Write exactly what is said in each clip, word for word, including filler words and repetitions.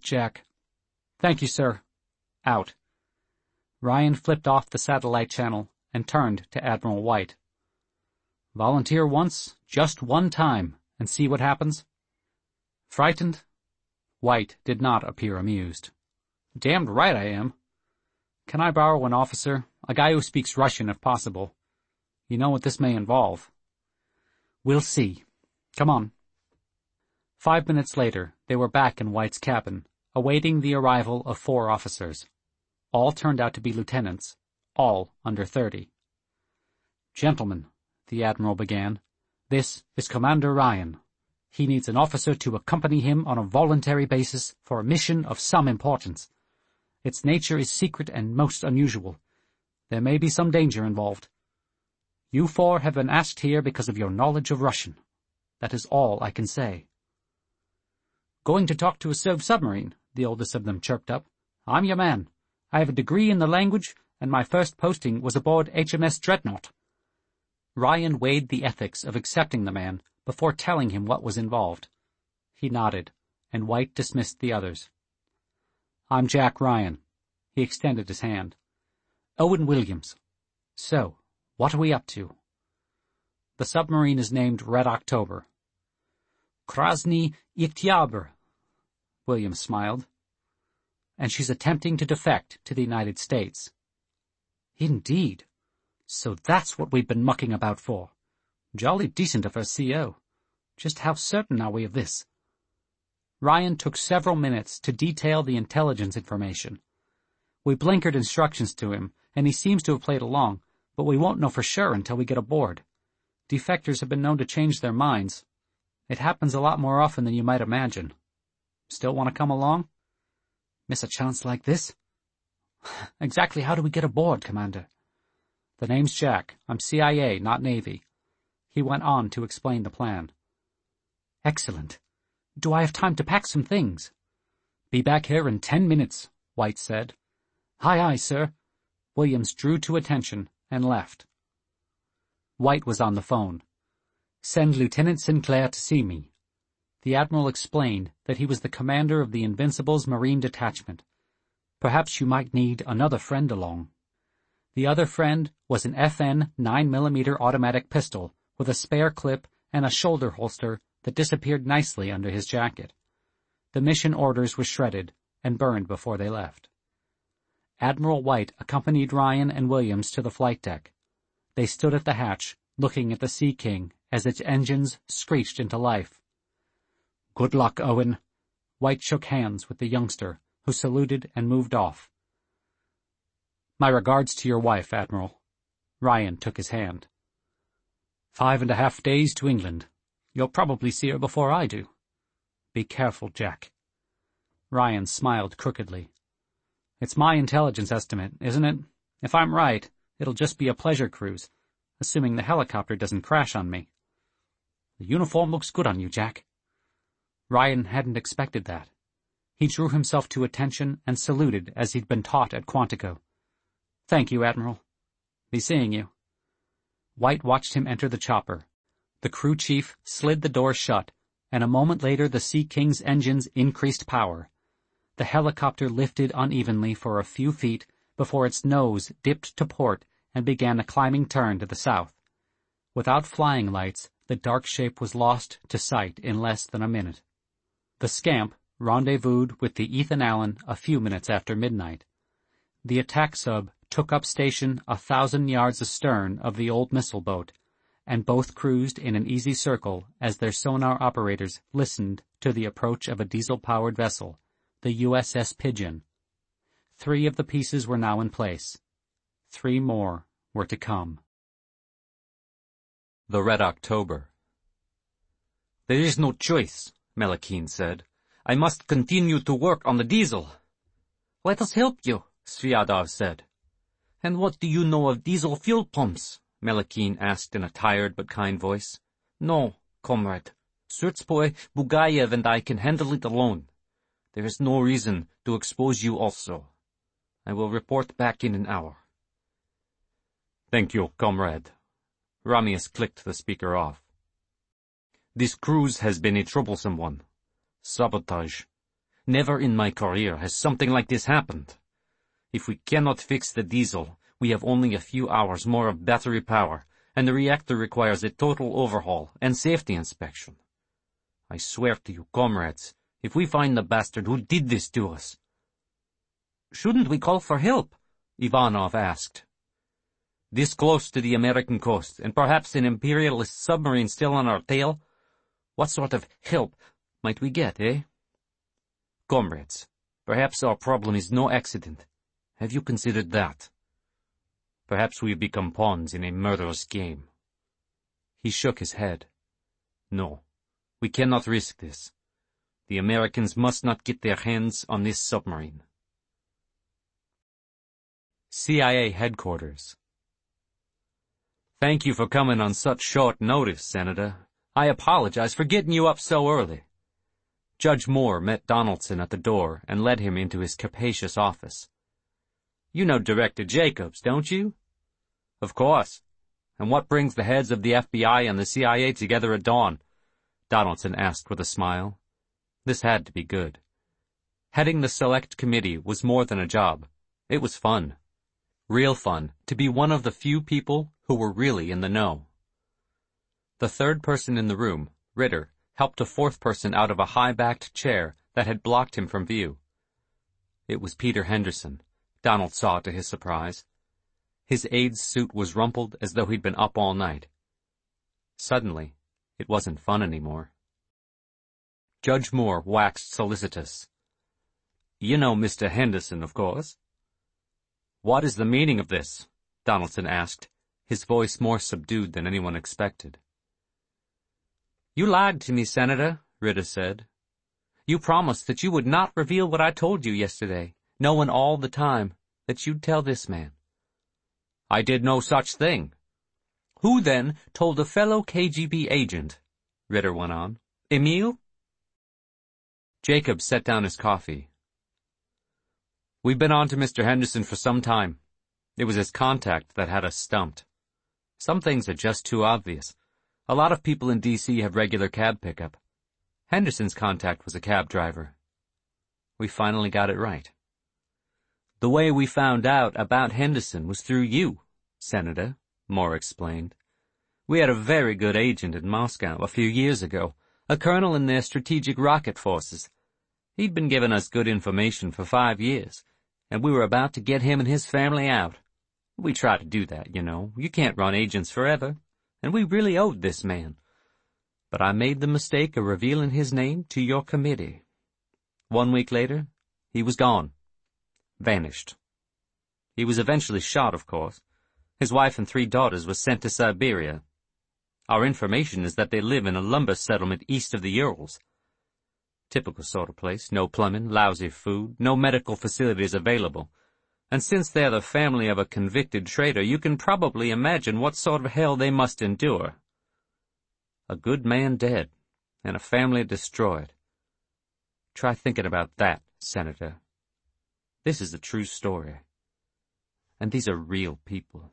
Jack. Thank you, sir. Out. Ryan flipped off the satellite channel and turned to Admiral White. Volunteer once, just one time, and see what happens? Frightened? White did not appear amused. Damned right I am. Can I borrow an officer, a guy who speaks Russian if possible? You know what this may involve. We'll see. Come on. Five minutes later, they were back in White's cabin, awaiting the arrival of four officers. All turned out to be lieutenants, all under thirty. Gentlemen, the Admiral began, this is Commander Ryan. He needs an officer to accompany him on a voluntary basis for a mission of some importance. Its nature is secret and most unusual. There may be some danger involved. You four have been asked here because of your knowledge of Russian. That is all I can say. Going to talk to a Sov submarine, the oldest of them chirped up. I'm your man. I have a degree in the language, and my first posting was aboard H M S Dreadnought. Ryan weighed the ethics of accepting the man before telling him what was involved. He nodded, and White dismissed the others. I'm Jack Ryan. He extended his hand. Owen Williams. So, what are we up to? The submarine is named Red October. Krasny Oktyabr. Williams smiled. And she's attempting to defect to the United States. Indeed. So that's what we've been mucking about for. Jolly decent of her C O. Just how certain are we of this? Ryan took several minutes to detail the intelligence information. We blinkered instructions to him, and he seems to have played along, but we won't know for sure until we get aboard. Defectors have been known to change their minds. It happens a lot more often than you might imagine. Still want to come along? Miss a chance like this? Exactly how do we get aboard, Commander? The name's Jack. I'm C I A, not Navy. He went on to explain the plan. Excellent. Do I have time to pack some things? Be back here in ten minutes, White said. Aye, aye, sir. Williams drew to attention and left. White was on the phone. Send Lieutenant Sinclair to see me. The Admiral explained that he was the commander of the Invincible's Marine Detachment. Perhaps you might need another friend along. The other friend was an F N nine millimeter automatic pistol with a spare clip and a shoulder holster that disappeared nicely under his jacket. The mission orders were shredded and burned before they left. Admiral White accompanied Ryan and Williams to the flight deck. They stood at the hatch, looking at the Sea King as its engines screeched into life. Good luck, Owen. White shook hands with the youngster, who saluted and moved off. My regards to your wife, Admiral. Ryan took his hand. Five and a half days to England. You'll probably see her before I do. Be careful, Jack. Ryan smiled crookedly. It's my intelligence estimate, isn't it? If I'm right, it'll just be a pleasure cruise, assuming the helicopter doesn't crash on me. The uniform looks good on you, Jack. Ryan hadn't expected that. He drew himself to attention and saluted as he'd been taught at Quantico. Thank you, Admiral. Be seeing you. White watched him enter the chopper. The crew chief slid the door shut, and a moment later the Sea King's engines increased power. The helicopter lifted unevenly for a few feet before its nose dipped to port and began a climbing turn to the south. Without flying lights, the dark shape was lost to sight in less than a minute. The Scamp rendezvoused with the Ethan Allen a few minutes after midnight. The attack sub took up station a thousand yards astern of the old missile boat, and both cruised in an easy circle as their sonar operators listened to the approach of a diesel-powered vessel, the U S S Pigeon. Three of the pieces were now in place. Three more were to come. The Red October. There is no choice, Melakine said. I must continue to work on the diesel. Let us help you, Sviadov said. And what do you know of diesel fuel pumps? Melakine asked in a tired but kind voice. No, comrade. Surtspoy, Bugayev and I can handle it alone. There is no reason to expose you also. I will report back in an hour. Thank you, comrade. Ramius clicked the speaker off. This cruise has been a troublesome one. Sabotage. Never in my career has something like this happened. If we cannot fix the diesel, we have only a few hours more of battery power, and the reactor requires a total overhaul and safety inspection. I swear to you, comrades, if we find the bastard who did this to us—" "Shouldn't we call for help?" Ivanov asked. "This close to the American coast, and perhaps an imperialist submarine still on our tail? What sort of help might we get, eh? Comrades, perhaps our problem is no accident. Have you considered that? Perhaps we have become pawns in a murderous game." He shook his head. "No, we cannot risk this. The Americans must not get their hands on this submarine." C I A Headquarters. "Thank you for coming on such short notice, Senator. I apologize for getting you up so early." Judge Moore met Donaldson at the door and led him into his capacious office. "You know Director Jacobs, don't you?" "Of course. And what brings the heads of the F B I and the C I A together at dawn?" Donaldson asked with a smile. This had to be good. Heading the Select Committee was more than a job. It was fun. Real fun, to be one of the few people who were really in the know. The third person in the room, Ritter, helped a fourth person out of a high-backed chair that had blocked him from view. It was Peter Henderson, Donald saw to his surprise. His aide's suit was rumpled as though he'd been up all night. Suddenly, it wasn't fun anymore. Judge Moore waxed solicitous. "You know Mister Henderson, of course?" "What is the meaning of this?" Donaldson asked, his voice more subdued than anyone expected. "You lied to me, Senator," Ritter said. "You promised that you would not reveal what I told you yesterday, knowing all the time that you'd tell this man." "I did no such thing." "Who, then, told a fellow K G B agent?" Ritter went on. "Emil?" Jacob set down his coffee. "We've been on to Mister Henderson for some time. It was his contact that had us stumped. Some things are just too obvious. A lot of people in D C have regular cab pickup. Henderson's contact was a cab driver. We finally got it right." "The way we found out about Henderson was through you, Senator," Moore explained. "We had a very good agent in Moscow a few years ago, a colonel in their strategic rocket forces. He'd been giving us good information for five years, and we were about to get him and his family out. We tried to do that, you know. You can't run agents forever, and we really owed this man. But I made the mistake of revealing his name to your committee. One week later, he was gone. Vanished. He was eventually shot, of course. His wife and three daughters were sent to Siberia. Our information is that they live in a lumber settlement east of the Urals. Typical sort of place, no plumbing, lousy food, no medical facilities available. And since they're the family of a convicted traitor, you can probably imagine what sort of hell they must endure. A good man dead, and a family destroyed. Try thinking about that, Senator. This is a true story. And these are real people.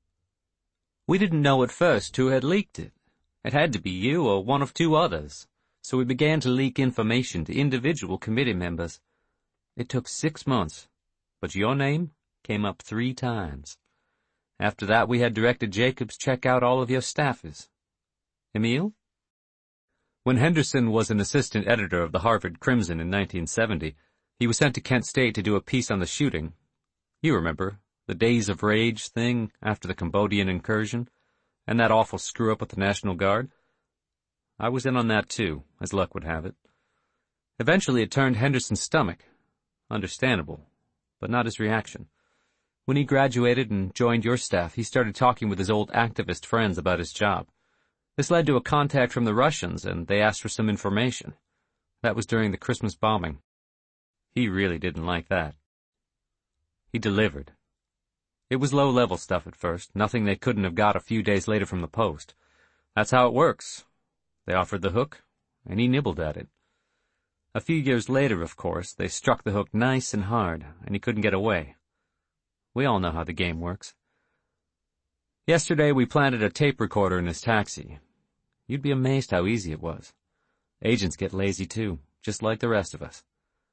We didn't know at first who had leaked it. It had to be you or one of two others. So we began to leak information to individual committee members. It took six months, but your name came up three times. After that, we had Director Jacobs check out all of your staffers. Emil?" When Henderson was an assistant editor of the Harvard Crimson in nineteen seventy, he was sent to Kent State to do a piece on the shooting. You remember, the Days of Rage thing after the Cambodian incursion, and that awful screw-up with the National Guard? I was in on that too, as luck would have it. Eventually it turned Henderson's stomach. Understandable, but not his reaction. When he graduated and joined your staff, he started talking with his old activist friends about his job. This led to a contact from the Russians, and they asked for some information. That was during the Christmas bombing. He really didn't like that. He delivered. It was low-level stuff at first, nothing they couldn't have got a few days later from the Post. That's how it works. They offered the hook, and he nibbled at it. A few years later, of course, they struck the hook nice and hard, and he couldn't get away. We all know how the game works. Yesterday we planted a tape recorder in his taxi. You'd be amazed how easy it was. Agents get lazy too, just like the rest of us.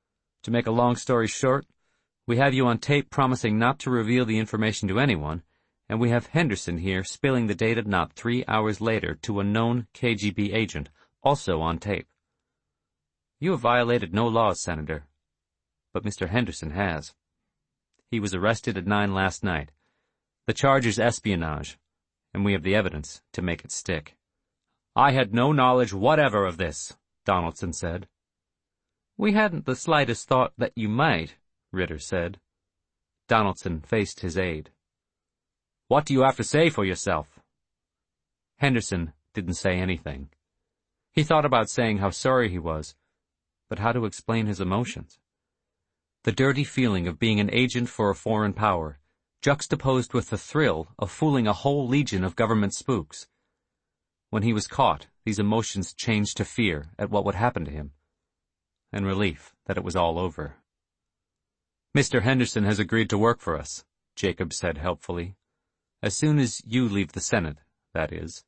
To make a long story short, we have you on tape promising not to reveal the information to anyone, and we have Henderson here spilling the data not three hours later to a known K G B agent, also on tape. You have violated no laws, Senator, but Mister Henderson has. He was arrested at nine last night. The charge is espionage, and we have the evidence to make it stick. I had no knowledge whatever of this, Donaldson said. We hadn't the slightest thought that you might, Ritter said. Donaldson faced his aide. What do you have to say for yourself? Henderson didn't say anything. He thought about saying how sorry he was, but how to explain his emotions. The dirty feeling of being an agent for a foreign power, juxtaposed with the thrill of fooling a whole legion of government spooks. When he was caught, these emotions changed to fear at what would happen to him, and relief that it was all over. Mister Henderson has agreed to work for us, Jacob said helpfully. As soon as you leave the Senate, that is.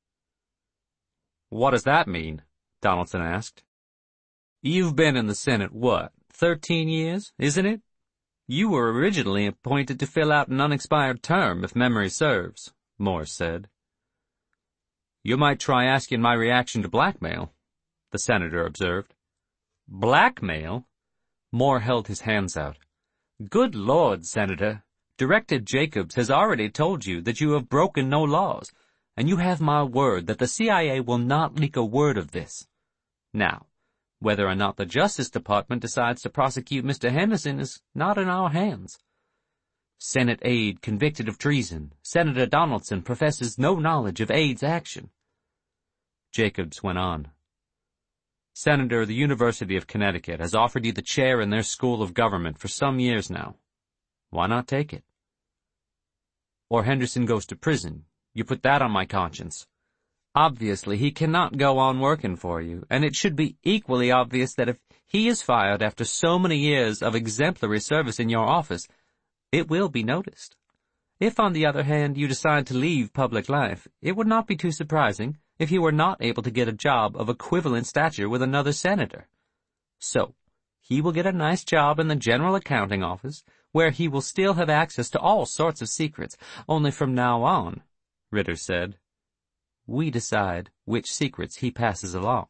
What does that mean? Donaldson asked. You've been in the Senate, what, thirteen years, isn't it? You were originally appointed to fill out an unexpired term, if memory serves, Morse said. You might try asking my reaction to blackmail, the senator observed. Blackmail? Moore held his hands out. Good Lord, Senator. Director Jacobs has already told you that you have broken no laws, and you have my word that the C I A will not leak a word of this. Now, whether or not the Justice Department decides to prosecute Mister Henderson is not in our hands. Senate aide convicted of treason. Senator Donaldson professes no knowledge of aide's action. Jacobs went on. Senator, the University of Connecticut has offered you the chair in their School of Government for some years now. Why not take it? Or Henderson goes to prison. You put that on my conscience. Obviously, he cannot go on working for you, and it should be equally obvious that if he is fired after so many years of exemplary service in your office, it will be noticed. If, on the other hand, you decide to leave public life, it would not be too surprising if you were not able to get a job of equivalent stature with another senator. So, he will get a nice job in the General Accounting Office, where he will still have access to all sorts of secrets, only from now on, Ritter said, we decide which secrets he passes along.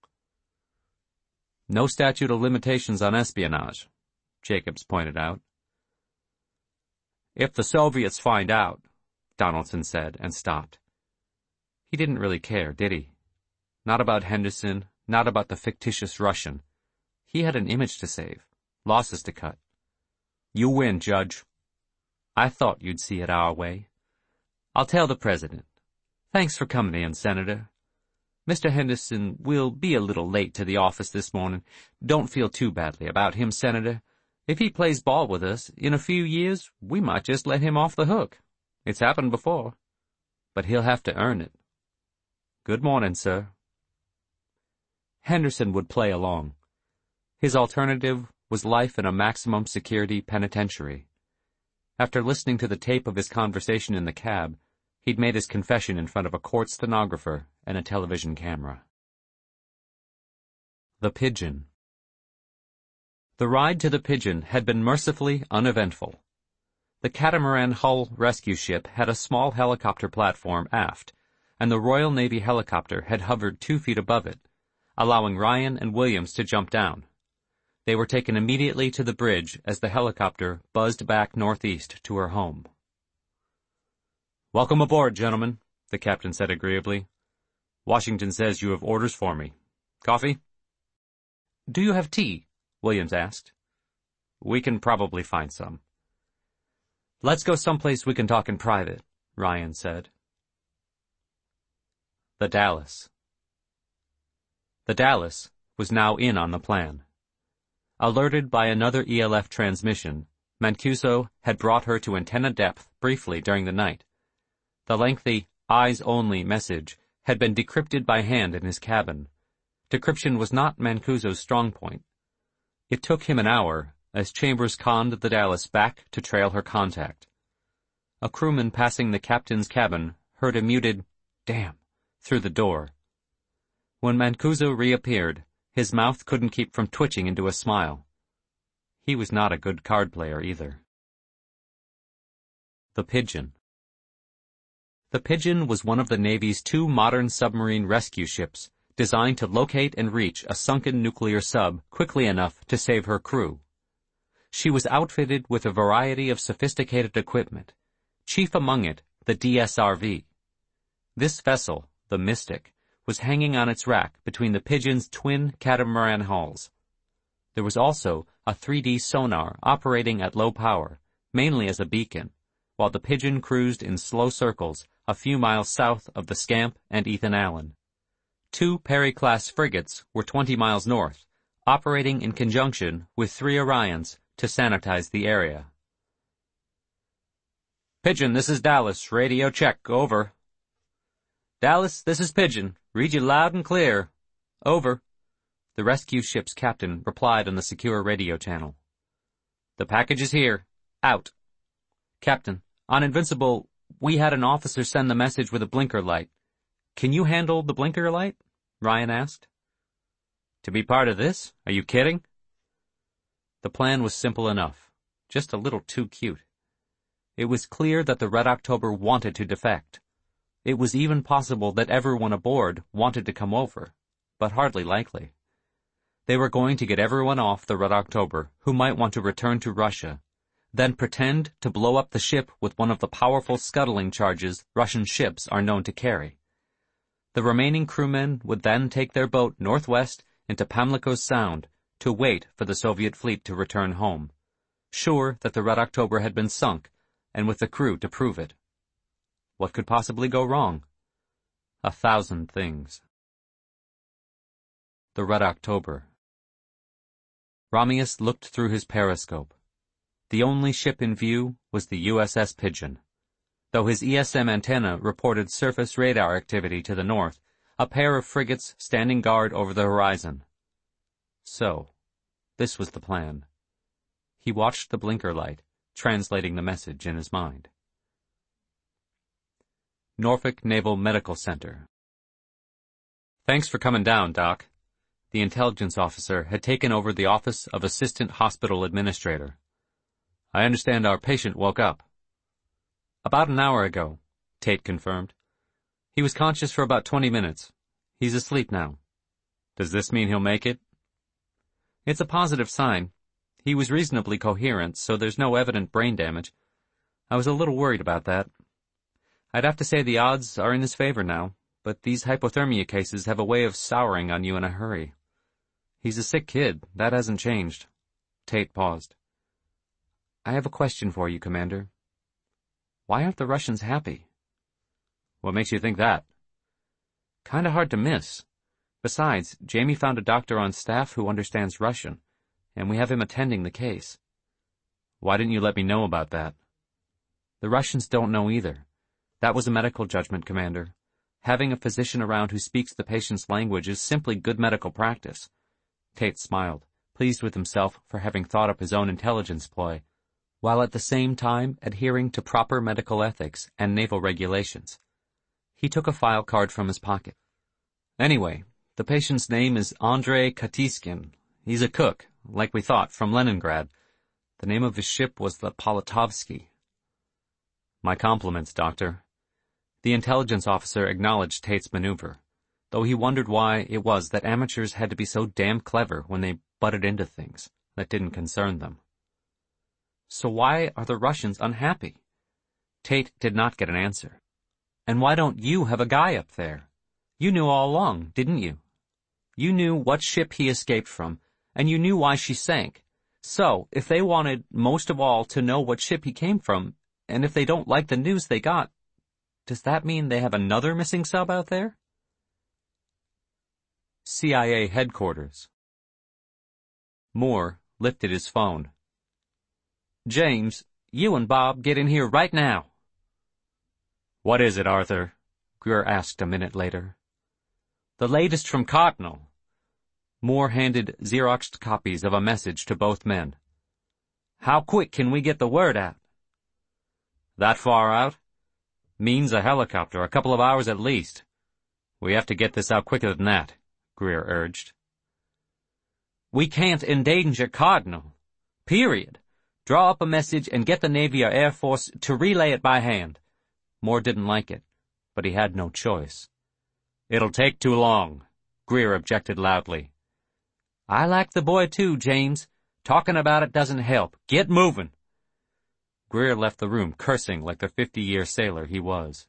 No statute of limitations on espionage, Jacobs pointed out. If the Soviets find out, Donaldson said, and stopped. He didn't really care, did he? Not about Henderson, not about the fictitious Russian. He had an image to save, losses to cut. You win, Judge. I thought you'd see it our way. I'll tell the President. Thanks for coming in, Senator. Mister Henderson will be a little late to the office this morning. Don't feel too badly about him, Senator. If he plays ball with us, in a few years, we might just let him off the hook. It's happened before. But he'll have to earn it. Good morning, sir. Henderson would play along. His alternative was life in a maximum security penitentiary. After listening to the tape of his conversation in the cab, he'd made his confession in front of a court stenographer and a television camera. The Pigeon. The ride to the Pigeon had been mercifully uneventful. The Catamaran Hull rescue ship had a small helicopter platform aft, and the Royal Navy helicopter had hovered two feet above it, allowing Ryan and Williams to jump down. They were taken immediately to the bridge as the helicopter buzzed back northeast to her home. Welcome aboard, gentlemen, the captain said agreeably. Washington says you have orders for me. Coffee? Do you have tea? Williams asked. We can probably find some. Let's go someplace we can talk in private, Ryan said. The Dallas. The Dallas was now in on the plan. Alerted by another E L F transmission, Mancuso had brought her to antenna depth briefly during the night. The lengthy, eyes-only message had been decrypted by hand in his cabin. Decryption was not Mancuso's strong point. It took him an hour, as Chambers conned the Dallas back to trail her contact. A crewman passing the captain's cabin heard a muted, "Damn," through the door. When Mancuso reappeared, his mouth couldn't keep from twitching into a smile. He was not a good card player either. The Pigeon. The Pigeon was one of the Navy's two modern submarine rescue ships, designed to locate and reach a sunken nuclear sub quickly enough to save her crew. She was outfitted with a variety of sophisticated equipment, chief among it the D S R V. This vessel, the Mystic, was hanging on its rack between the Pigeon's twin catamaran hulls. There was also a three D sonar operating at low power, mainly as a beacon, while the Pigeon cruised in slow circles a few miles south of the Scamp and Ethan Allen. Two Perry-class frigates were twenty miles north, operating in conjunction with three Orions to sanitize the area. Pigeon, this is Dallas. Radio check. Over. Dallas, this is Pigeon. Read you loud and clear. Over. The rescue ship's captain replied on the secure radio channel. The package is here. Out. Captain, on Invincible, we had an officer send the message with a blinker light. Can you handle the blinker light? Ryan asked. To be part of this? Are you kidding? The plan was simple enough, just a little too cute. It was clear that the Red October wanted to defect. It was even possible that everyone aboard wanted to come over, but hardly likely. They were going to get everyone off the Red October who might want to return to Russia, then pretend to blow up the ship with one of the powerful scuttling charges Russian ships are known to carry. The remaining crewmen would then take their boat northwest into Pamlico Sound to wait for the Soviet fleet to return home, sure that the Red October had been sunk, and with the crew to prove it. What could possibly go wrong? A thousand things. The Red October. Romeus looked through his periscope. The only ship in view was the U S S Pigeon. Though his E S M antenna reported surface radar activity to the north, a pair of frigates standing guard over the horizon. So, this was the plan. He watched the blinker light, translating the message in his mind. Norfolk Naval Medical Center. Thanks for coming down, Doc. The intelligence officer had taken over the office of Assistant Hospital Administrator. I understand our patient woke up. About an hour ago, Tate confirmed. He was conscious for about twenty minutes. He's asleep now. Does this mean he'll make it? It's a positive sign. He was reasonably coherent, so there's no evident brain damage. I was a little worried about that. I'd have to say the odds are in his favor now, but these hypothermia cases have a way of souring on you in a hurry. He's a sick kid. That hasn't changed. Tate paused. I have a question for you, Commander. Why aren't the Russians happy? What makes you think that? Kinda hard to miss. Besides, Jamie found a doctor on staff who understands Russian, and we have him attending the case. Why didn't you let me know about that? The Russians don't know either. That was a medical judgment, Commander. Having a physician around who speaks the patient's language is simply good medical practice. Tate smiled, pleased with himself for having thought up his own intelligence ploy, while at the same time adhering to proper medical ethics and naval regulations. He took a file card from his pocket. Anyway, the patient's name is Andrei Katiskin. He's a cook, like we thought, from Leningrad. The name of his ship was the Polatovsky. My compliments, Doctor. The intelligence officer acknowledged Tate's maneuver, though he wondered why it was that amateurs had to be so damn clever when they butted into things that didn't concern them. So why are the Russians unhappy? Tate did not get an answer. And why don't you have a guy up there? You knew all along, didn't you? You knew what ship he escaped from, and you knew why she sank. So, if they wanted most of all to know what ship he came from, and if they don't like the news they got, does that mean they have another missing sub out there? C I A headquarters. Moore lifted his phone. James, you and Bob get in here right now. What is it, Arthur? Greer asked a minute later. The latest from Cardinal. Moore handed Xeroxed copies of a message to both men. How quick can we get the word out? That far out? Means a helicopter, a couple of hours at least. We have to get this out quicker than that, Greer urged. We can't endanger Cardinal. Period. Draw up a message and get the Navy or Air Force to relay it by hand. Moore didn't like it, but he had no choice. It'll take too long, Greer objected loudly. I like the boy too, James. Talking about it doesn't help. Get moving. Greer left the room cursing like the fifty-year sailor he was.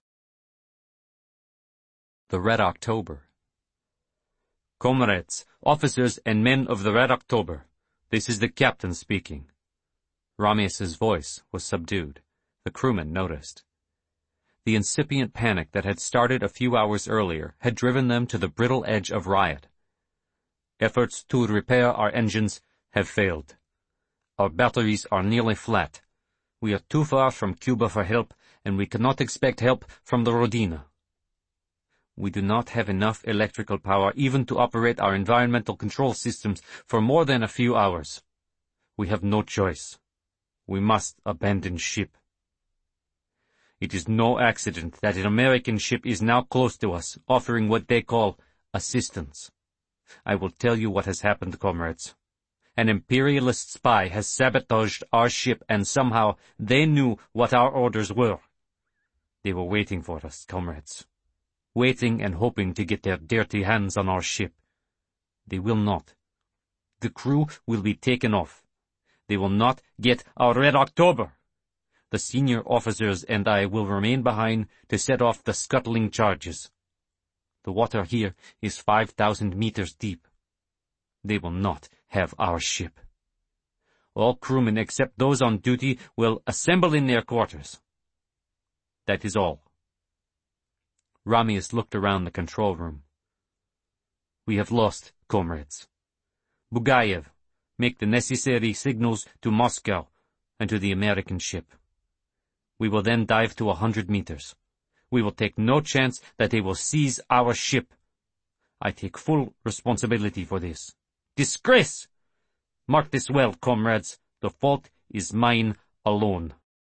The Red October. Comrades, officers and men of the Red October, this is the captain speaking. Ramius's voice was subdued. The crewmen noticed. The incipient panic that had started a few hours earlier had driven them to the brittle edge of riot. Efforts to repair our engines have failed. Our batteries are nearly flat. We are too far from Cuba for help, and we cannot expect help from the Rodina. We do not have enough electrical power even to operate our environmental control systems for more than a few hours. We have no choice. We must abandon ship. It is no accident that an American ship is now close to us, offering what they call assistance. I will tell you what has happened, comrades. An imperialist spy has sabotaged our ship, and somehow they knew what our orders were. They were waiting for us, comrades. Waiting and hoping to get their dirty hands on our ship. They will not. The crew will be taken off. They will not get our Red October. The senior officers and I will remain behind to set off the scuttling charges. The water here is five thousand meters deep. They will not have our ship. All crewmen except those on duty will assemble in their quarters. That is all. Ramius looked around the control room. We have lost, comrades. Bugayev, make the necessary signals to Moscow and to the American ship. We will then dive to a hundred meters. We will take no chance that they will seize our ship. I take full responsibility for this. Disgrace! Mark this well, comrades. The fault is mine alone.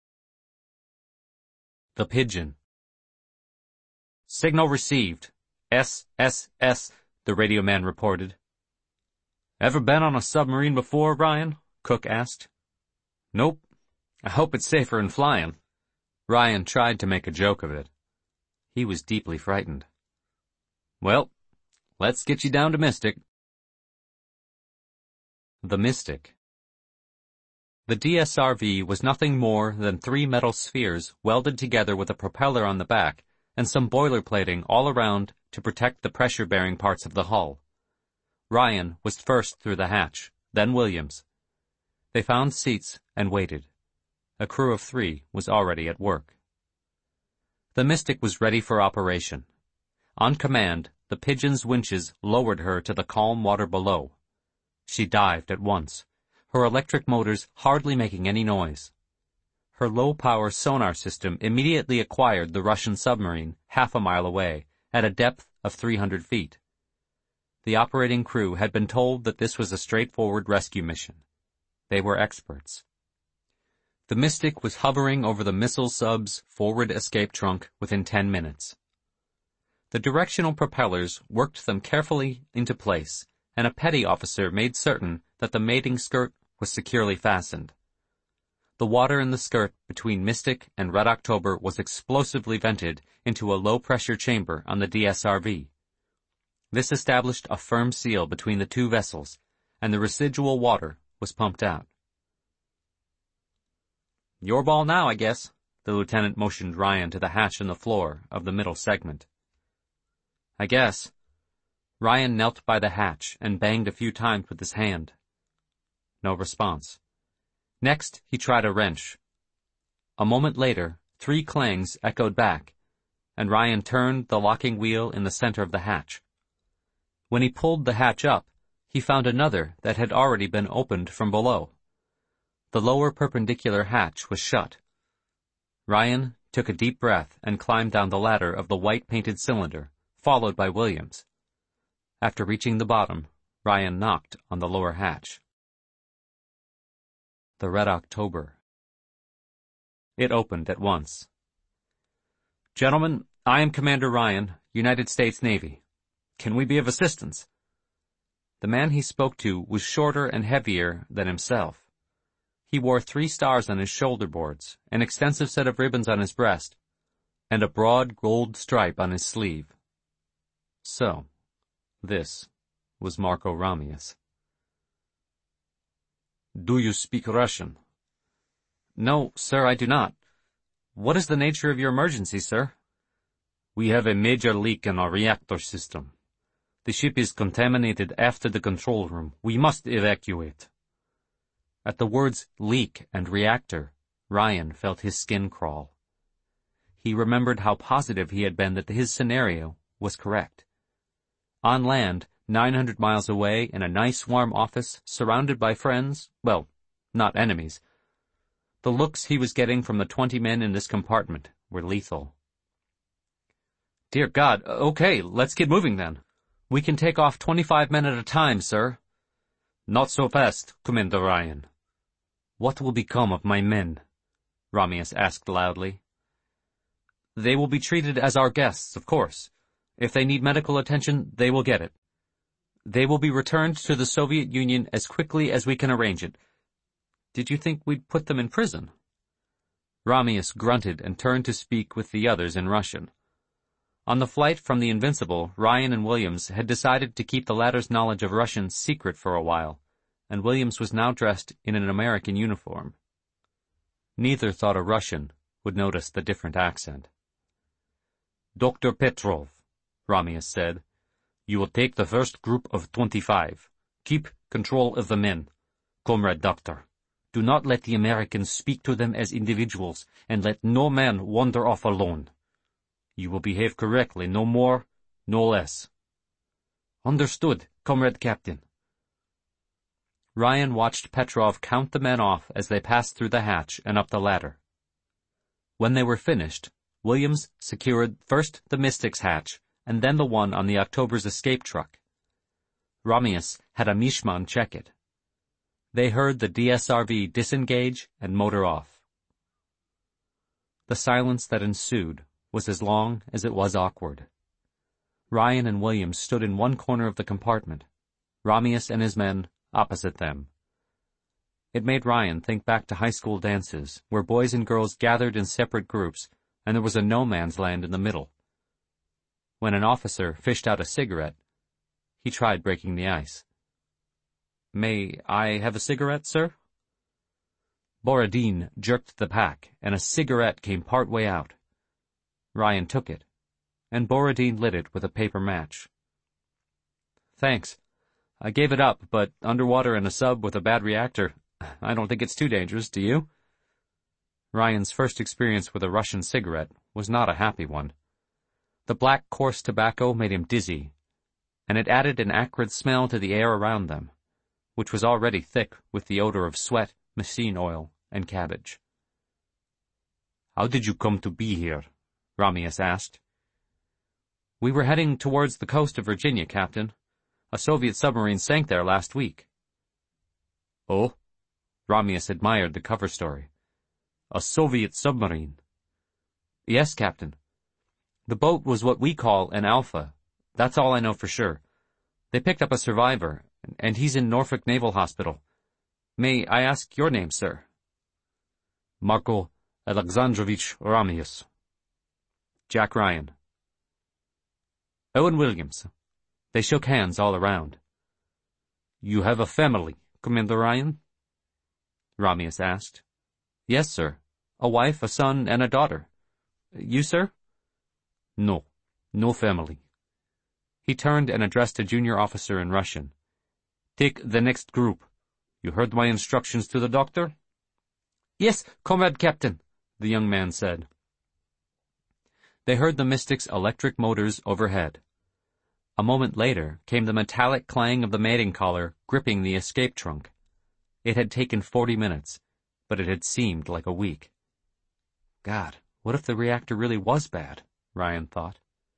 The Pigeon. Signal received. S S S, the radio man reported. Ever been on a submarine before, Ryan? Cook asked. Nope. I hope it's safer than flying. Ryan tried to make a joke of it. He was deeply frightened. Well, let's get you down to Mystic. The Mystic. The D S R V was nothing more than three metal spheres welded together with a propeller on the back and some boiler plating all around to protect the pressure-bearing parts of the hull. Ryan was first through the hatch, then Williams. They found seats and waited. A crew of three was already at work. The Mystic was ready for operation. On command, the Pigeon's winches lowered her to the calm water below. She dived at once, her electric motors hardly making any noise. Her low-power sonar system immediately acquired the Russian submarine half a mile away, at a depth of three hundred feet. The operating crew had been told that this was a straightforward rescue mission. They were experts. The Mystic was hovering over the missile sub's forward escape trunk within ten minutes. The directional propellers worked them carefully into place, and a petty officer made certain that the mating skirt was securely fastened. The water in the skirt between Mystic and Red October was explosively vented into a low-pressure chamber on the D S R V. This established a firm seal between the two vessels, and the residual water was pumped out. Your ball now, I guess, the lieutenant motioned Ryan to the hatch in the floor of the middle segment. I guess. Ryan knelt by the hatch and banged a few times with his hand. No response. Next, he tried a wrench. A moment later, three clangs echoed back, and Ryan turned the locking wheel in the center of the hatch. When he pulled the hatch up, he found another that had already been opened from below. The lower perpendicular hatch was shut. Ryan took a deep breath and climbed down the ladder of the white-painted cylinder, followed by Williams. After reaching the bottom, Ryan knocked on the lower hatch. The Red October. It opened at once. Gentlemen, I am Commander Ryan, United States Navy. Can we be of assistance? The man he spoke to was shorter and heavier than himself. He wore three stars on his shoulder boards, an extensive set of ribbons on his breast, and a broad gold stripe on his sleeve. So, this was Marko Ramius. "Do you speak Russian?" "No, sir, I do not. What is the nature of your emergency, sir?" "We have a major leak in our reactor system. The ship is contaminated after the control room. We must evacuate." At the words leak and reactor, Ryan felt his skin crawl. He remembered how positive he had been that his scenario was correct. On land, nine hundred miles away, in a nice warm office, surrounded by friends, well, not enemies, the looks he was getting from the twenty men in this compartment were lethal. "Dear God, okay, let's get moving then. We can take off twenty-five men at a time, sir." "Not so fast, Commander Ryan." "What will become of my men?" Ramius asked loudly. "They will be treated as our guests, of course. If they need medical attention, they will get it. They will be returned to the Soviet Union as quickly as we can arrange it. Did you think we'd put them in prison?" Ramius grunted and turned to speak with the others in Russian. On the flight from the Invincible, Ryan and Williams had decided to keep the latter's knowledge of Russian secret for a while, and Williams was now dressed in an American uniform. Neither thought a Russian would notice the different accent. "Doctor Petrov," Ramius said, "you will take the first group of twenty-five. Keep control of the men. Comrade Doctor, do not let the Americans speak to them as individuals, and let no man wander off alone. You will behave correctly, no more, no less." "Understood, Comrade Captain." Ryan watched Petrov count the men off as they passed through the hatch and up the ladder. When they were finished, Williams secured first the Mystic's hatch and then the one on the October's escape truck. Ramius had a Mishman check it. They heard the D S R V disengage and motor off. The silence that ensued was as long as it was awkward. Ryan and Williams stood in one corner of the compartment, Ramius and his men opposite them. It made Ryan think back to high school dances, where boys and girls gathered in separate groups, and there was a no-man's land in the middle. When an officer fished out a cigarette, he tried breaking the ice. "May I have a cigarette, sir?" Borodin jerked the pack, and a cigarette came part way out. Ryan took it, and Borodin lit it with a paper match. "Thanks. I gave it up, but underwater in a sub with a bad reactor, I don't think it's too dangerous, do you?" Ryan's first experience with a Russian cigarette was not a happy one. The black, coarse tobacco made him dizzy, and it added an acrid smell to the air around them, which was already thick with the odor of sweat, machine oil, and cabbage. "How did you come to be here?" Ramius asked. "We were heading towards the coast of Virginia, Captain. A Soviet submarine sank there last week." "Oh?" Ramius admired the cover story. "A Soviet submarine?" "Yes, Captain. The boat was what we call an Alpha. That's all I know for sure. They picked up a survivor, and he's in Norfolk Naval Hospital. May I ask your name, sir?" "Marko Alexandrovich Ramius." "Jack Ryan." "Owen Williams." They shook hands all around. "You have a family, Commander Ryan?" Ramius asked. "Yes, sir. A wife, a son, and a daughter. You, sir?" "No, no family." He turned and addressed a junior officer in Russian. "Take the next group. You heard my instructions to the doctor?" "Yes, Comrade Captain," the young man said. They heard the Mystic's electric motors overhead. A moment later came the metallic clang of the mating collar gripping the escape trunk. It had taken forty minutes, but it had seemed like a week. God, what if the reactor really was bad? Ryan thought.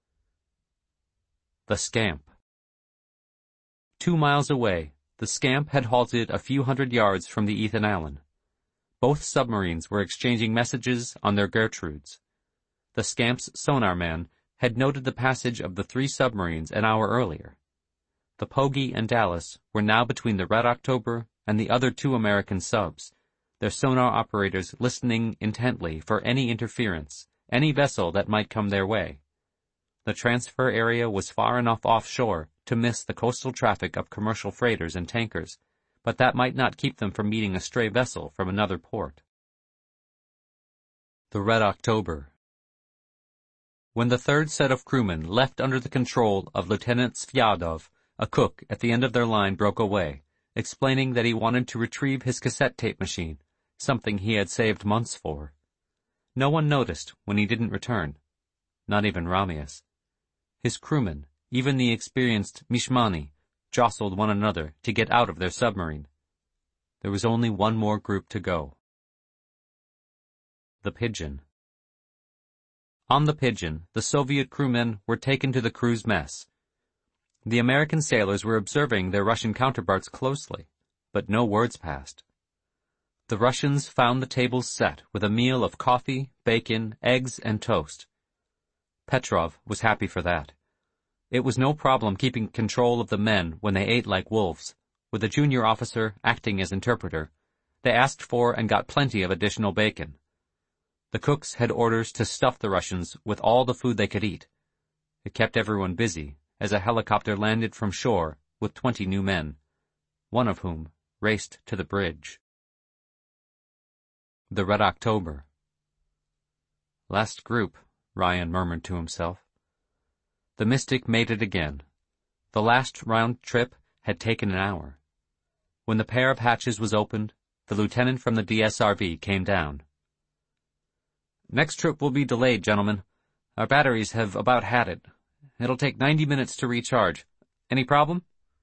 The Scamp. Two miles away, the Scamp had halted a few hundred yards from the Ethan Allen. Both submarines were exchanging messages on their Gertrudes. The Scamp's sonar man had noted the passage of the three submarines an hour earlier. The Pogey and Dallas were now between the Red October and the other two American subs, their sonar operators listening intently for any interference, any vessel that might come their way. The transfer area was far enough offshore to miss the coastal traffic of commercial freighters and tankers, but that might not keep them from meeting a stray vessel from another port. The Red October. When the third set of crewmen left under the control of Lieutenant Sviardov, a cook at the end of their line broke away, explaining that he wanted to retrieve his cassette tape machine, something he had saved months for. No one noticed when he didn't return, not even Ramius. His crewmen, even the experienced Mishmani, jostled one another to get out of their submarine. There was only one more group to go. The Pigeon. On the Pigeon, the Soviet crewmen were taken to the crew's mess. The American sailors were observing their Russian counterparts closely, but no words passed. The Russians found the tables set with a meal of coffee, bacon, eggs, and toast. Petrov was happy for that. It was no problem keeping control of the men when they ate like wolves, with a junior officer acting as interpreter. They asked for and got plenty of additional bacon. The cooks had orders to stuff the Russians with all the food they could eat. It kept everyone busy as a helicopter landed from shore with twenty new men, one of whom raced to the bridge. The Red October. Last group, Ryan murmured to himself. The Mystic made it again. The last round trip had taken an hour. When the pair of hatches was opened, the lieutenant from the D S R V came down. Next trip will be delayed, gentlemen. Our batteries have about had it. It'll take ninety minutes to recharge. Any problem?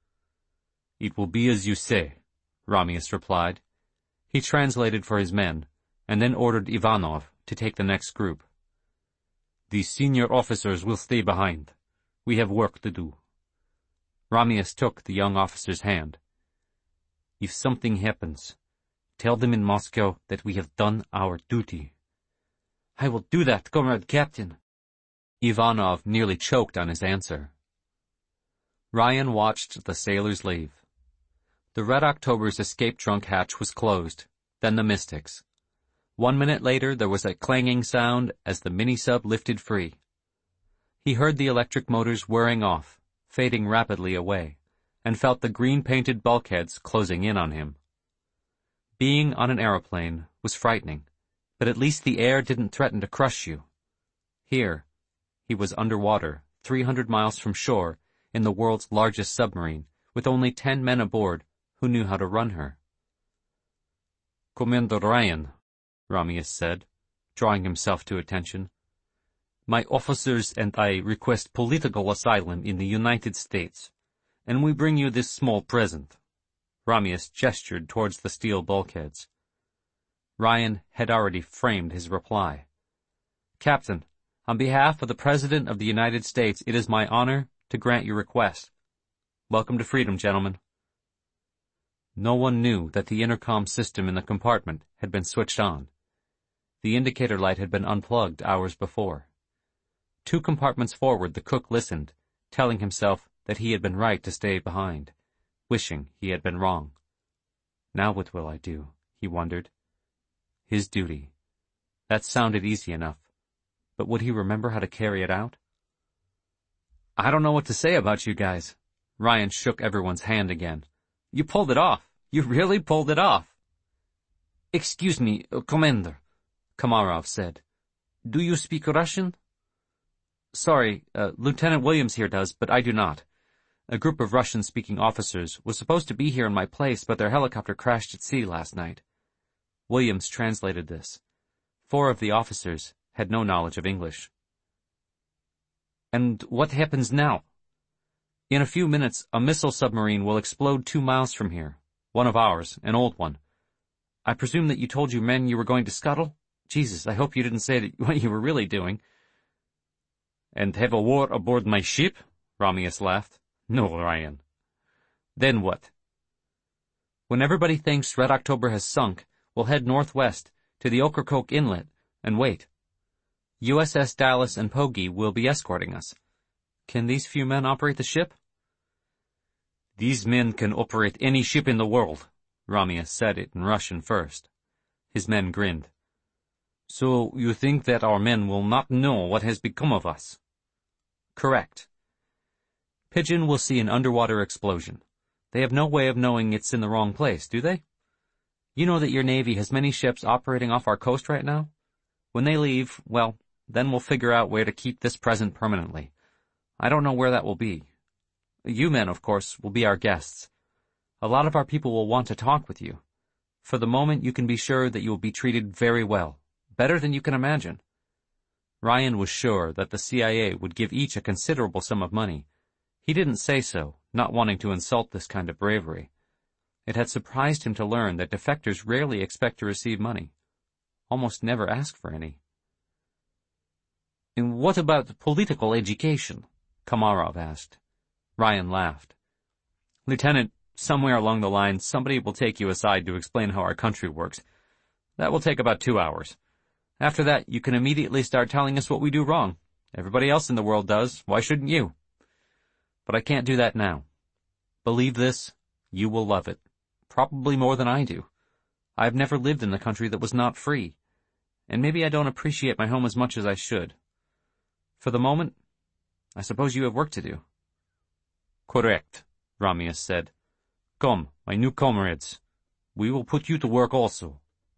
It will be as you say, Ramius replied. He translated for his men, and then ordered Ivanov to take the next group. The senior officers will stay behind. We have work to do. Ramius took the young officer's hand. If something happens, tell them in Moscow that we have done our duty. I will do that, Comrade Captain. Ivanov nearly choked on his answer. Ryan watched the sailors leave. The Red October's escape trunk hatch was closed, then the Mystic's. One minute later there was a clanging sound as the mini-sub lifted free. He heard the electric motors whirring off, fading rapidly away, and felt the green-painted bulkheads closing in on him. Being on an aeroplane was frightening, but at least the air didn't threaten to crush you. Here, he was underwater, three hundred miles from shore, in the world's largest submarine, with only ten men aboard who knew how to run her. Commander Ryan, Ramius said, drawing himself to attention. My officers and I request political asylum in the United States, and we bring you this small present. Ramius gestured towards the steel bulkheads. Ryan had already framed his reply. Captain, on behalf of the President of the United States, it is my honor to grant your request. Welcome to freedom, gentlemen. No one knew that the intercom system in the compartment had been switched on. The indicator light had been unplugged hours before. Two compartments forward, the cook listened, telling himself that he had been right to stay behind, wishing he had been wrong. Now what will I do? He wondered. His duty. That sounded easy enough, but would he remember how to carry it out? I don't know what to say about you guys. Ryan shook everyone's hand again. You pulled it off. You really pulled it off. Excuse me, uh, Commander, Komarov said. Do you speak Russian? Sorry, uh, Lieutenant Williams here does, but I do not. A group of Russian-speaking officers was supposed to be here in my place, but their helicopter crashed at sea last night. Williams translated this. Four of the officers had no knowledge of English. And what happens now? In a few minutes, a missile submarine will explode two miles from here. One of ours, an old one. I presume that you told your men you were going to scuttle? Jesus, I hope you didn't say that what you were really doing. And have a war aboard my ship? Ramius laughed. No, Ryan. Then what? When everybody thinks Red October has sunk, we'll head northwest to the Ocracoke Inlet and wait. U S S Dallas and Poggi will be escorting us. Can these few men operate the ship? These men can operate any ship in the world, Ramius said it in Russian first. His men grinned. So you think that our men will not know what has become of us? Correct. Pigeon will see an underwater explosion. They have no way of knowing it's in the wrong place, do they? You know that your Navy has many ships operating off our coast right now? When they leave, well, then we'll figure out where to keep this present permanently. I don't know where that will be. You men, of course, will be our guests. A lot of our people will want to talk with you. For the moment, you can be sure that you will be treated very well, better than you can imagine. Ryan was sure that the C I A would give each a considerable sum of money. He didn't say so, not wanting to insult this kind of bravery. It had surprised him to learn that defectors rarely expect to receive money, almost never ask for any. And what about political education? Komarov asked. Ryan laughed. Lieutenant, somewhere along the line, somebody will take you aside to explain how our country works. That will take about two hours. After that, you can immediately start telling us what we do wrong. Everybody else in the world does. Why shouldn't you? But I can't do that now. Believe this, you will love it. Probably more than I do. I've never lived in a country that was not free. And maybe I don't appreciate my home as much as I should. For the moment, I suppose you have work to do. Correct, Ramius said. Come, my new comrades. We will put you to work also.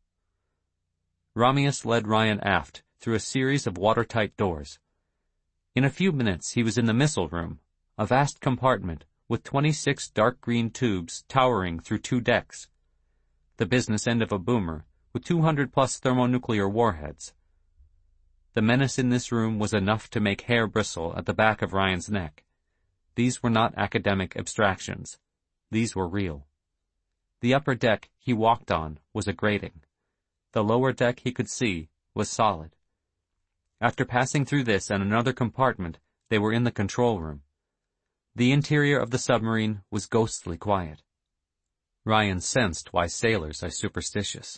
Ramius led Ryan aft through a series of watertight doors. In a few minutes he was in the missile room, a vast compartment with twenty-six dark green tubes towering through two decks. The business end of a boomer with two hundred plus thermonuclear warheads. The menace in this room was enough to make hair bristle at the back of Ryan's neck. These were not academic abstractions. These were real. The upper deck he walked on was a grating. The lower deck he could see was solid. After passing through this and another compartment, they were in the control room. The interior of the submarine was ghostly quiet. Ryan sensed why sailors are superstitious.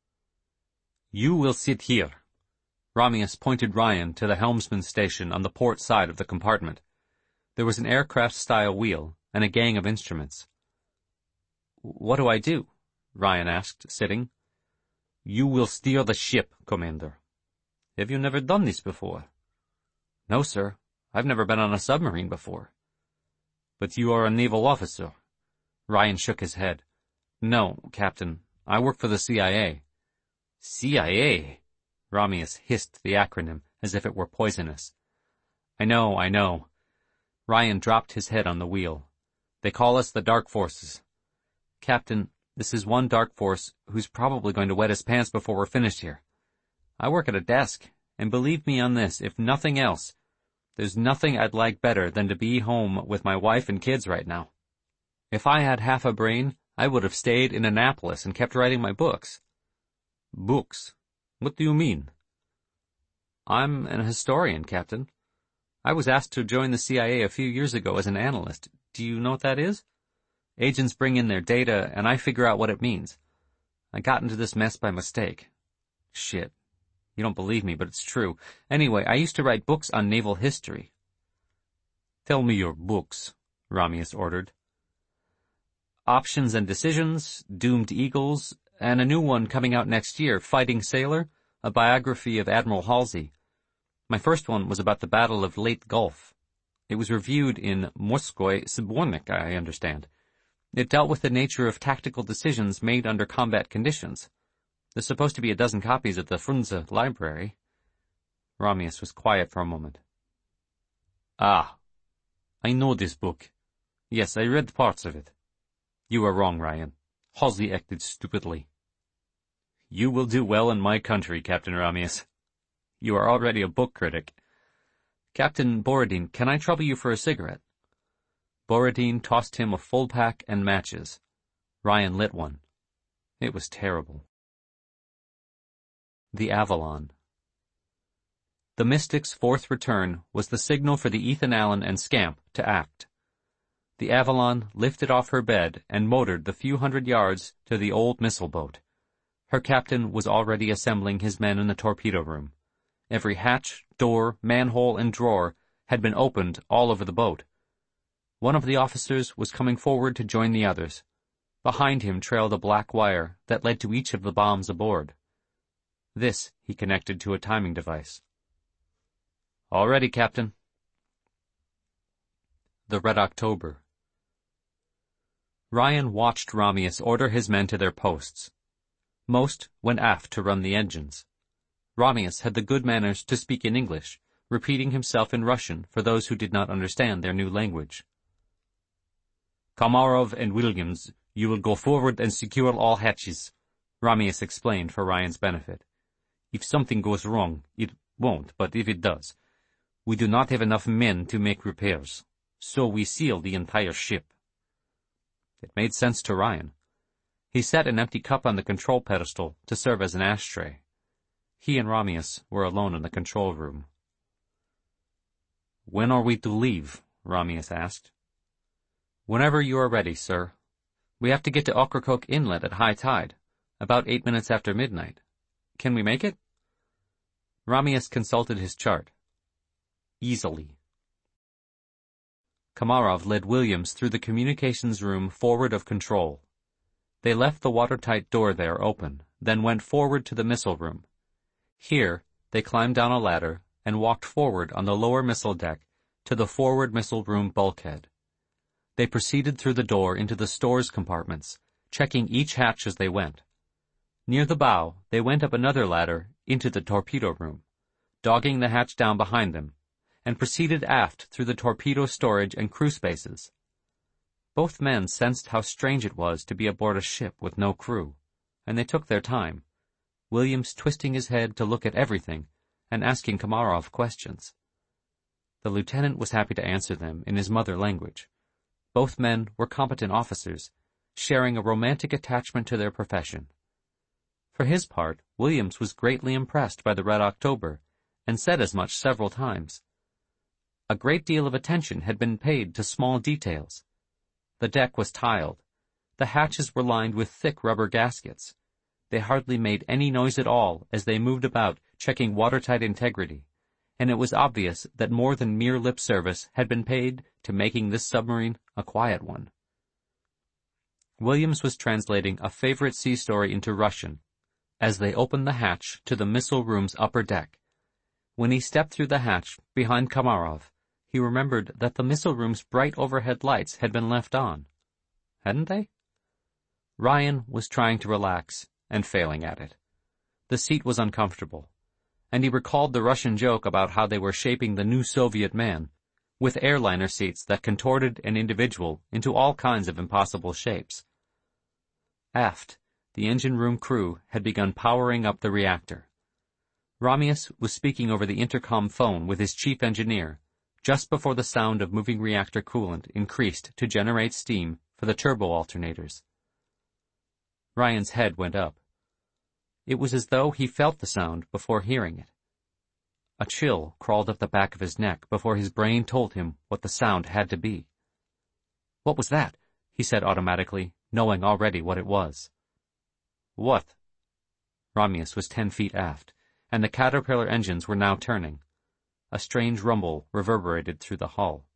You will sit here. Ramius pointed Ryan to the helmsman's station on the port side of the compartment. There was an aircraft-style wheel and a gang of instruments. What do I do? Ryan asked, sitting. You will steer the ship, Commander. Have you never done this before? No, sir. I've never been on a submarine before. But you are a naval officer. Ryan shook his head. No, Captain. I work for the C I A. C I A? Ramius hissed the acronym as if it were poisonous. I know, I know. Ryan dropped his head on the wheel. They call us the Dark Forces. Captain, this is one Dark Force who's probably going to wet his pants before we're finished here. I work at a desk, and believe me on this, if nothing else, there's nothing I'd like better than to be home with my wife and kids right now. If I had half a brain, I would have stayed in Annapolis and kept writing my books. Books? What do you mean? I'm an historian, Captain. I was asked to join the C I A a few years ago as an analyst. Do you know what that is? Agents bring in their data, and I figure out what it means. I got into this mess by mistake. Shit. You don't believe me, but it's true. Anyway, I used to write books on naval history. Tell me your books, Ramius ordered. Options and Decisions, Doomed Eagles, and a new one coming out next year, Fighting Sailor, a biography of Admiral Halsey. My first one was about the Battle of Leyte Gulf. It was reviewed in Morskoy Sbornik, I understand. It dealt with the nature of tactical decisions made under combat conditions. There's supposed to be a dozen copies at the Frunze library. Ramius was quiet for a moment. Ah, I know this book. Yes, I read parts of it. You are wrong, Ryan. Halsey acted stupidly. You will do well in my country, Captain Ramius. You are already a book critic. Captain Borodin, can I trouble you for a cigarette? Borodin tossed him a full pack and matches. Ryan lit one. It was terrible. The Avalon. The Mystic's fourth return was the signal for the Ethan Allen and Scamp to act. The Avalon lifted off her bed and motored the few hundred yards to the old missile boat. Her captain was already assembling his men in the torpedo room. Every hatch, door, manhole, and drawer had been opened all over the boat. One of the officers was coming forward to join the others. Behind him trailed a black wire that led to each of the bombs aboard. This he connected to a timing device. "All ready, Captain." The Red October. Ryan watched Romeus order his men to their posts. Most went aft to run the engines. Romeus had the good manners to speak in English, repeating himself in Russian for those who did not understand their new language. "Komarov and Williams, you will go forward and secure all hatches," Romeus explained for Ryan's benefit. "If something goes wrong, it won't, but if it does, we do not have enough men to make repairs, so we seal the entire ship." It made sense to Ryan. He set an empty cup on the control pedestal to serve as an ashtray. He and Romeus were alone in the control room. "When are we to leave?" Romeus asked. "Whenever you are ready, sir. We have to get to Ocracoke Inlet at high tide, about eight minutes after midnight. Can we make it?" Romeus consulted his chart. "Easily." Komarov led Williams through the communications room forward of control. They left the watertight door there open, then went forward to the missile room. Here, they climbed down a ladder and walked forward on the lower missile deck to the forward missile room bulkhead. They proceeded through the door into the stores compartments, checking each hatch as they went. Near the bow, they went up another ladder into the torpedo room, dogging the hatch down behind them, and proceeded aft through the torpedo storage and crew spaces. Both men sensed how strange it was to be aboard a ship with no crew, and they took their time, Williams twisting his head to look at everything and asking Komarov questions. The lieutenant was happy to answer them in his mother language. Both men were competent officers, sharing a romantic attachment to their profession. For his part, Williams was greatly impressed by the Red October, and said as much several times. A great deal of attention had been paid to small details. The deck was tiled. The hatches were lined with thick rubber gaskets. They hardly made any noise at all as they moved about checking watertight integrity, and it was obvious that more than mere lip service had been paid to making this submarine a quiet one. Williams was translating a favorite sea story into Russian as they opened the hatch to the missile room's upper deck. When he stepped through the hatch behind Komarov, he remembered that the missile room's bright overhead lights had been left on. Hadn't they? Ryan was trying to relax and failing at it. The seat was uncomfortable, and he recalled the Russian joke about how they were shaping the new Soviet man, with airliner seats that contorted an individual into all kinds of impossible shapes. Aft, the engine room crew had begun powering up the reactor. Romeus was speaking over the intercom phone with his chief engineer, just before the sound of moving reactor coolant increased to generate steam for the turbo alternators. Ryan's head went up. It was as though he felt the sound before hearing it. A chill crawled up the back of his neck before his brain told him what the sound had to be. "What was that?" he said automatically, knowing already what it was. "What?" Romeus was ten feet aft, and the Caterpillar engines were now turning. A strange rumble reverberated through the hull.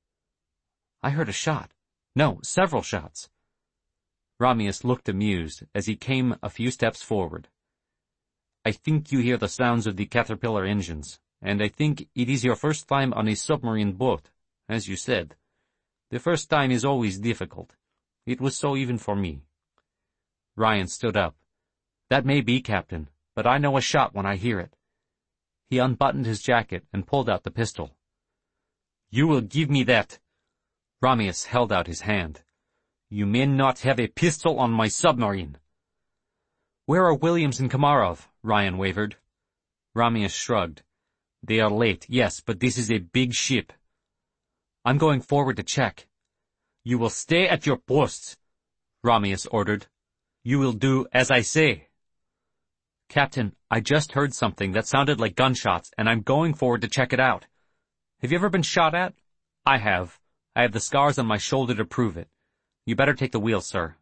"I heard a shot. No, several shots." Romeus looked amused as he came a few steps forward. "I think you hear the sounds of the Caterpillar engines, and I think it is your first time on a submarine boat, as you said. The first time is always difficult. It was so even for me." Ryan stood up. "That may be, Captain, but I know a shot when I hear it." He unbuttoned his jacket and pulled out the pistol. "You will give me that." Romeus held out his hand. "You may not have a pistol on my submarine." "Where are Williams and Komarov?" Ryan wavered. Romeus shrugged. "They are late, yes, but this is a big ship." "I'm going forward to check." "You will stay at your posts," Romeus ordered. "You will do as I say." "Captain, I just heard something that sounded like gunshots, and I'm going forward to check it out." "Have you ever been shot at?" "I have. I have the scars on my shoulder to prove it. You better take the wheel, sir."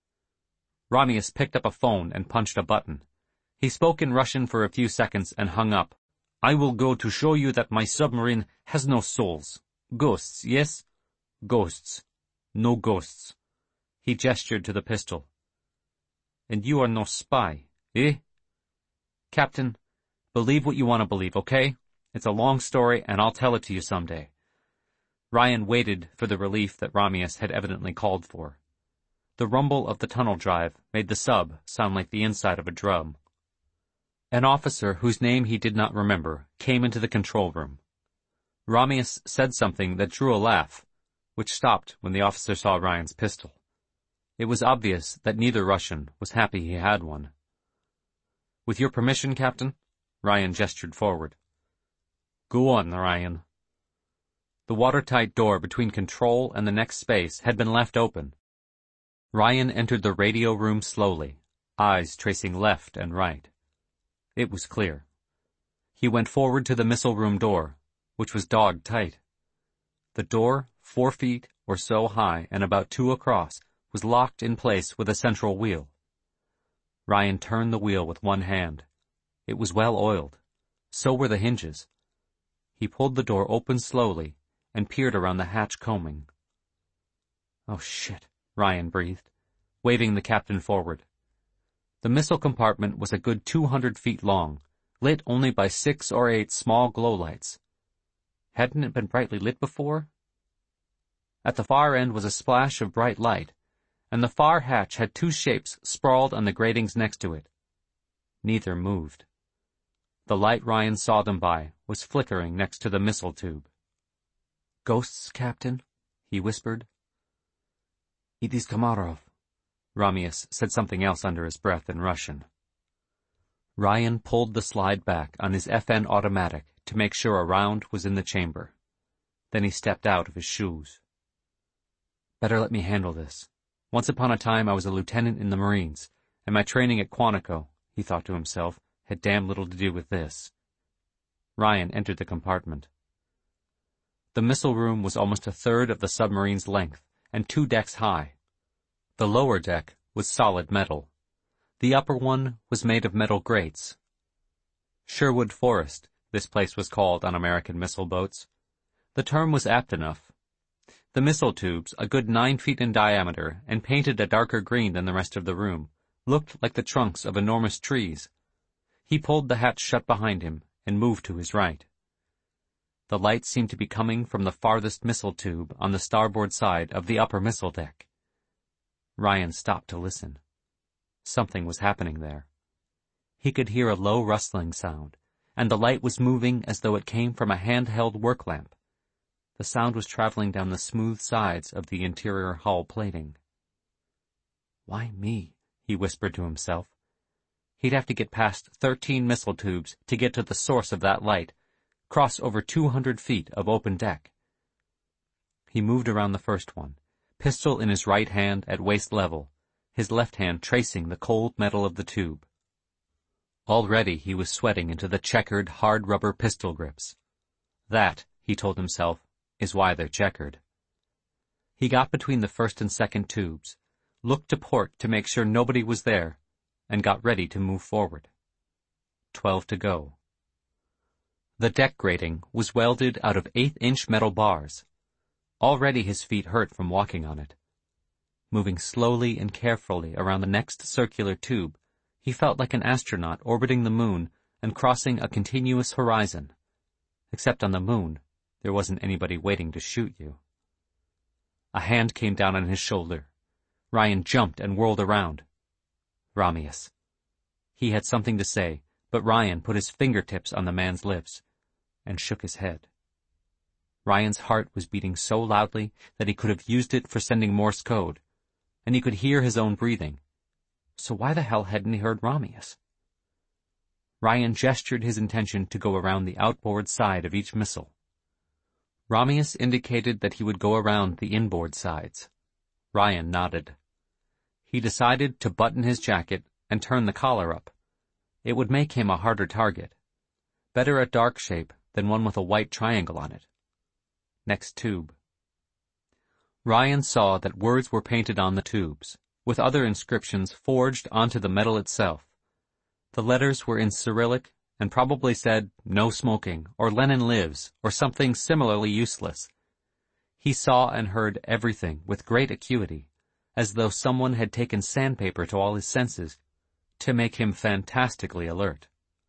Romeus picked up a phone and punched a button. He spoke in Russian for a few seconds and hung up. "I will go to show you that my submarine has no souls. Ghosts, yes? Ghosts. No ghosts." He gestured to the pistol. "And you are no spy, eh?" Captain, believe what you want to believe, okay? It's a long story, and I'll tell it to you someday. Ryan waited for the relief that Ramius had evidently called for. The rumble of the tunnel drive made the sub sound like the inside of a drum. An officer whose name he did not remember came into the control room. Ramius said something that drew a laugh, which stopped when the officer saw Ryan's pistol. It was obvious that neither Russian was happy he had one. With your permission, Captain? Ryan gestured forward. Go on, Ryan. The watertight door between control and the next space had been left open. Ryan entered the radio room slowly, eyes tracing left and right. It was clear. He went forward to the missile room door, which was dog tight. The door, four feet or so high and about two across, was locked in place with a central wheel. Ryan turned the wheel with one hand. It was well oiled. So were the hinges. He pulled the door open slowly and peered around the hatch combing. Oh, shit, Ryan breathed, waving the captain forward. The missile compartment was a good two hundred feet long, lit only by six or eight small glow lights. Hadn't it been brightly lit before? At the far end was a splash of bright light, and the far hatch had two shapes sprawled on the gratings next to it. Neither moved. The light Ryan saw them by was flickering next to the missile tube. Ghosts, Captain? He whispered. It is Komarov. Ramius said something else under his breath in Russian. Ryan pulled the slide back on his F N automatic to make sure a round was in the chamber. Then he stepped out of his shoes. Better let me handle this. Once upon a time I was a lieutenant in the Marines, and my training at Quantico, he thought to himself, had damn little to do with this. Ryan entered the compartment. The missile room was almost a third of the submarine's length, and two decks high. The lower deck was solid metal. The upper one was made of metal grates. Sherwood Forest, this place was called on American missile boats. The term was apt enough. The missile tubes, a good nine feet in diameter and painted a darker green than the rest of the room, looked like the trunks of enormous trees. He pulled the hatch shut behind him and moved to his right. The light seemed to be coming from the farthest missile tube on the starboard side of the upper missile deck. Ryan stopped to listen. Something was happening there. He could hear a low rustling sound, and the light was moving as though it came from a handheld work lamp. The sound was traveling down the smooth sides of the interior hull plating. Why me? He whispered to himself. He'd have to get past thirteen missile tubes to get to the source of that light, cross over two hundred feet of open deck. He moved around the first one, pistol in his right hand at waist level, his left hand tracing the cold metal of the tube. Already he was sweating into the checkered, hard rubber pistol grips. That, he told himself, is why they're checkered. He got between the first and second tubes, looked to port to make sure nobody was there, and got ready to move forward. Twelve to go. The deck grating was welded out of eighth-inch metal bars. Already his feet hurt from walking on it. Moving slowly and carefully around the next circular tube, he felt like an astronaut orbiting the moon and crossing a continuous horizon. Except on the moon, there wasn't anybody waiting to shoot you. A hand came down on his shoulder. Ryan jumped and whirled around. Ramius. He had something to say, but Ryan put his fingertips on the man's lips and shook his head. Ryan's heart was beating so loudly that he could have used it for sending Morse code, and he could hear his own breathing. So why the hell hadn't he heard Ramius? Ryan gestured his intention to go around the outboard side of each missile. Ramius indicated that he would go around the inboard sides. Ryan nodded. He decided to button his jacket and turn the collar up. It would make him a harder target. Better a dark shape than one with a white triangle on it. Next tube. Ryan saw that words were painted on the tubes, with other inscriptions forged onto the metal itself. The letters were in Cyrillic and probably said, "No smoking," or "Lenin lives," or something similarly useless. He saw and heard everything with great acuity, as though someone had taken sandpaper to all his senses, to make him fantastically alert.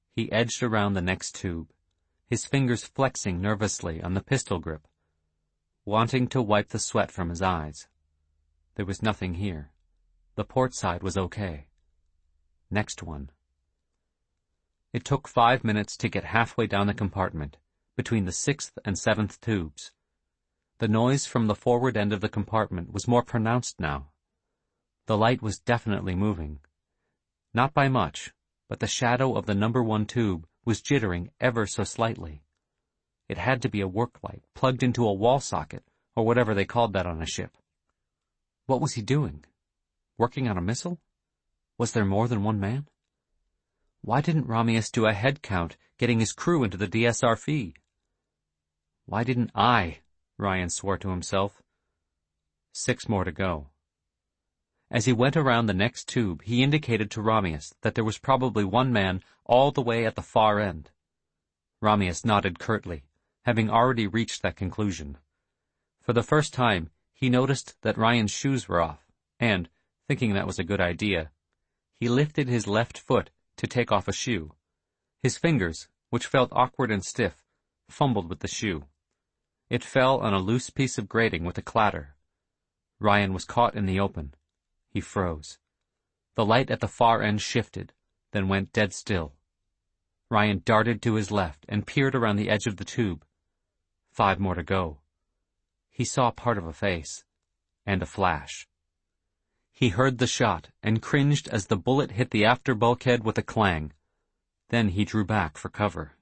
He edged around the next tube, his fingers flexing nervously on the pistol grip, wanting to wipe the sweat from his eyes. There was nothing here. The port side was okay. Next one. It took five minutes to get halfway down the compartment, between the sixth and seventh tubes. The noise from the forward end of the compartment was more pronounced now. The light was definitely moving. Not by much, but the shadow of the number one tube was jittering ever so slightly. It had to be a work light, plugged into a wall socket, or whatever they called that on a ship. What was he doing? Working on a missile? Was there more than one man? Why didn't Romeus do a head count, getting his crew into the D S R feed? Why didn't I? Ryan swore to himself. Six more to go. As he went around the next tube, he indicated to Romeus that there was probably one man all the way at the far end. Romeus nodded curtly, having already reached that conclusion. For the first time, he noticed that Ryan's shoes were off, and, thinking that was a good idea, he lifted his left foot to take off a shoe. His fingers, which felt awkward and stiff, fumbled with the shoe. It fell on a loose piece of grating with a clatter. Ryan was caught in the open. He froze. The light at the far end shifted, then went dead still. Ryan darted to his left and peered around the edge of the tube. Five more to go. He saw part of a face, and a flash. He heard the shot and cringed as the bullet hit the after bulkhead with a clang. Then he drew back for cover.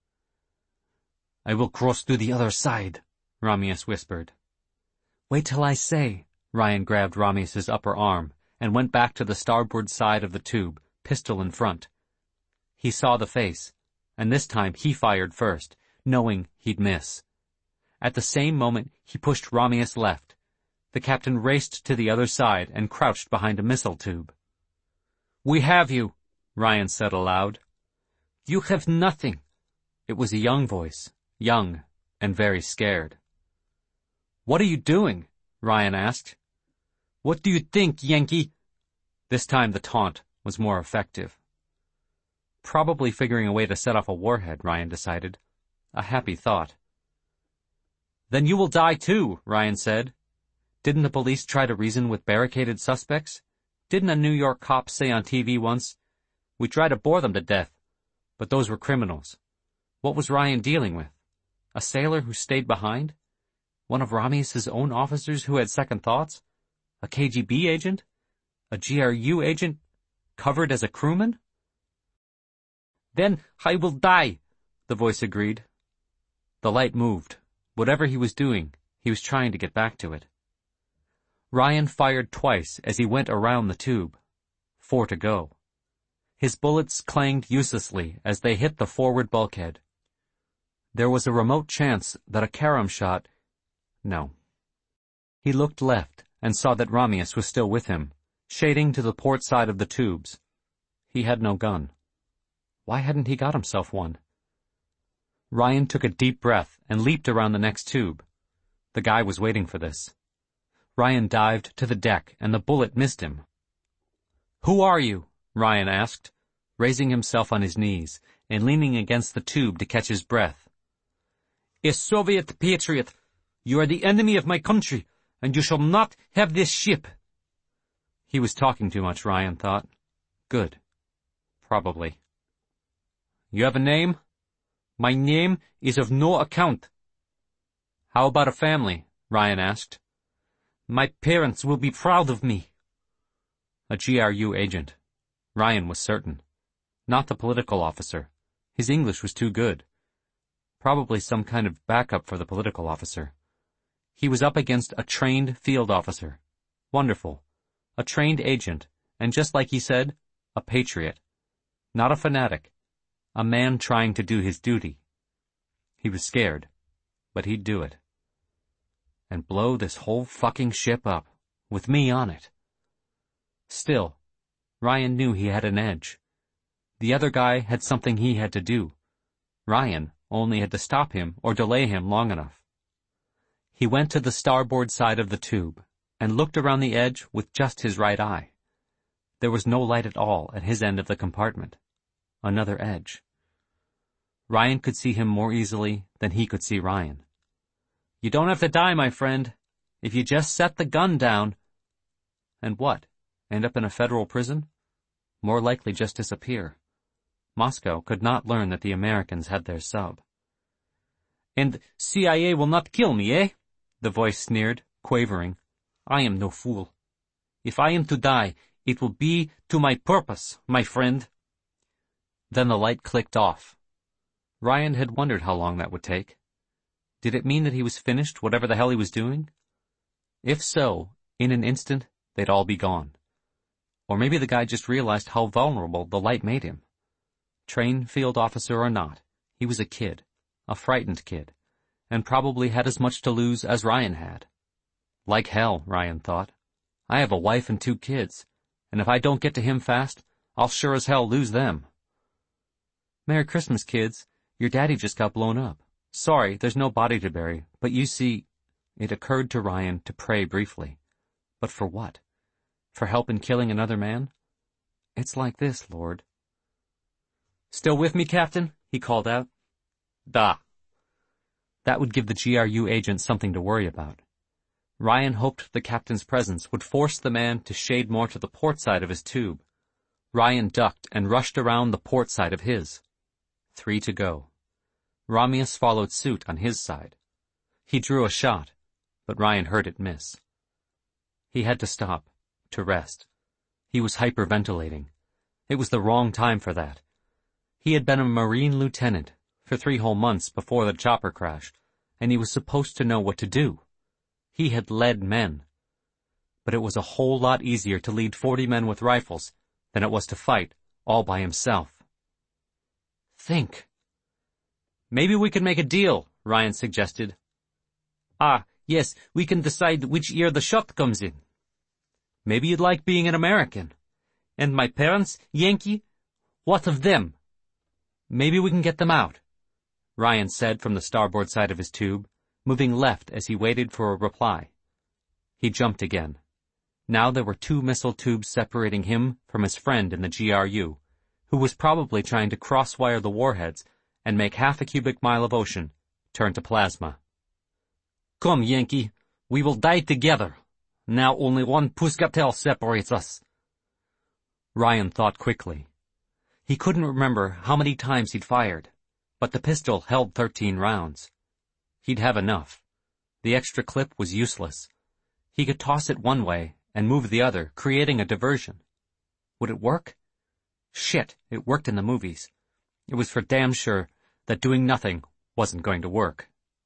"I will cross to the other side," Romeus whispered. "Wait till I say." Ryan grabbed Romeus's upper arm and went back to the starboard side of the tube, pistol in front. He saw the face, and this time he fired first, knowing he'd miss. At the same moment, he pushed Romeus left. The captain raced to the other side and crouched behind a missile tube. "We have you," Ryan said aloud. "You have nothing." It was a young voice, young and very scared. "What are you doing?" Ryan asked. "What do you think, Yankee?" This time the taunt was more effective. Probably figuring a way to set off a warhead, Ryan decided. A happy thought. "Then you will die too," Ryan said. "Didn't the police try to reason with barricaded suspects? Didn't a New York cop say on T V once, 'We tried to bore them to death, but those were criminals'?" What was Ryan dealing with? A sailor who stayed behind? One of Romeus's own officers who had second thoughts? A K G B agent? A G R U agent covered as a crewman? "Then I will die," the voice agreed. The light moved. Whatever he was doing, he was trying to get back to it. Ryan fired twice as he went around the tube. Four to go. His bullets clanged uselessly as they hit the forward bulkhead. There was a remote chance that a carom shot... No. He looked left and saw that Romeus was still with him, shading to the port side of the tubes. He had no gun. Why hadn't he got himself one? Ryan took a deep breath and leaped around the next tube. The guy was waiting for this. Ryan dived to the deck and the bullet missed him. "Who are you?" Ryan asked, raising himself on his knees and leaning against the tube to catch his breath. "A Soviet patriot. You are the enemy of my country, and you shall not have this ship." He was talking too much, Ryan thought. Good. Probably. "You have a name?" "My name is of no account." "How about a family?" Ryan asked. "My parents will be proud of me." A G R U agent. Ryan was certain. Not the political officer. His English was too good. Probably some kind of backup for the political officer. He was up against a trained field officer. Wonderful. A trained agent, and just like he said, a patriot. Not a fanatic. A man trying to do his duty. He was scared, but he'd do it. And blow this whole fucking ship up, with me on it. Still, Ryan knew he had an edge. The other guy had something he had to do. Ryan only had to stop him or delay him long enough. He went to the starboard side of the tube and looked around the edge with just his right eye. There was no light at all at his end of the compartment. Another edge. Ryan could see him more easily than he could see Ryan. "You don't have to die, my friend. If you just set the gun down." And what? End up in a federal prison? More likely just disappear. Moscow could not learn that the Americans had their sub. "And C I A will not kill me, eh?" The voice sneered, quavering. "I am no fool. If I am to die, it will be to my purpose, my friend." Then the light clicked off. Ryan had wondered how long that would take. Did it mean that he was finished, whatever the hell he was doing? If so, in an instant, they'd all be gone. Or maybe the guy just realized how vulnerable the light made him. Trained field officer or not, he was a kid, a frightened kid, and probably had as much to lose as Ryan had. Like hell, Ryan thought. I have a wife and two kids, and if I don't get to him fast, I'll sure as hell lose them. "Merry Christmas, kids. Your daddy just got blown up. Sorry, there's no body to bury, but you see..." It occurred to Ryan to pray briefly. But for what? For help in killing another man? "It's like this, Lord." "Still with me, Captain?" he called out. "Da." That would give the G R U agent something to worry about. Ryan hoped the captain's presence would force the man to shade more to the port side of his tube. Ryan ducked and rushed around the port side of his. Three to go. Ramius followed suit on his side. He drew a shot, but Ryan heard it miss. He had to stop, to rest. He was hyperventilating. It was the wrong time for that. He had been a Marine lieutenant for three whole months before the chopper crash, and he was supposed to know what to do. He had led men. But it was a whole lot easier to lead forty men with rifles than it was to fight all by himself. Think. "Maybe we could make a deal," Ryan suggested. "Ah, yes, we can decide which ear the shot comes in." "Maybe you'd like being an American." "And my parents, Yankee? What of them?" "Maybe we can get them out," Ryan said from the starboard side of his tube, moving left as he waited for a reply. He jumped again. Now there were two missile tubes separating him from his friend in the G R U, who was probably trying to cross-wire the warheads and make half a cubic mile of ocean turn to plasma. "Come, Yankee, we will die together. Now only one Puscatel separates us." Ryan thought quickly. He couldn't remember how many times he'd fired, but the pistol held thirteen rounds. He'd have enough. The extra clip was useless. He could toss it one way and move the other, creating a diversion. Would it work? Shit, it worked in the movies. It was for damn sure that doing nothing wasn't going to work.